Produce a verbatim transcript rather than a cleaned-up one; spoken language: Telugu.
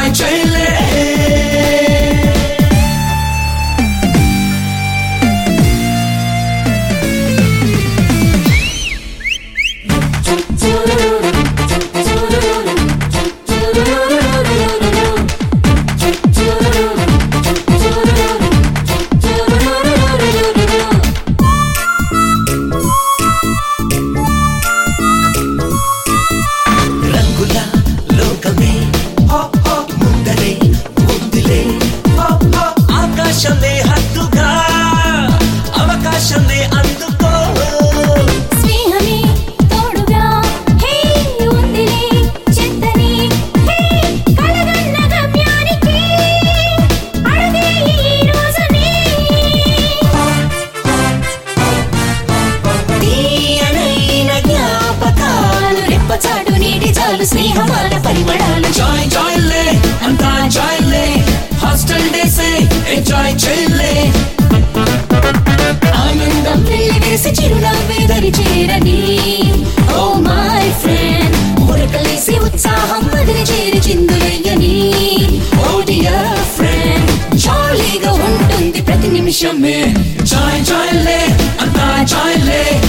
ఎంజాయ్ చేయలే ఆకాశమే హద్దుగా అవకాశమే అందుకో స్నేహమే తోడుగా హే ఉందిలే చెత్తని హే కలగన్న గమ్యానికి అడుగే ఈ రోజునే తీయనైన జ్ఞాపకాలు రెప్పచాటు నీటి చాలు స్నేహమాల పరిమళాలు జాయ్ జాయ్లే అంతా జాయ్లే హాస్టల్ డేసే ఎంజాయ్ చేయలే ఆనందం వెల్లివేసి చిరునవ్వే దరి చేరని ఓ మై ఫ్రెండ్ మురకలేసి ఉత్సాహం మదిరి చేరి చిందులయ్యని ఓ డియర్ ఫ్రెండ్ జాలీగా ఉంటుంది ప్రతి నిమిషమే జాయ్ జాయ్లే అంతా జాయ్లే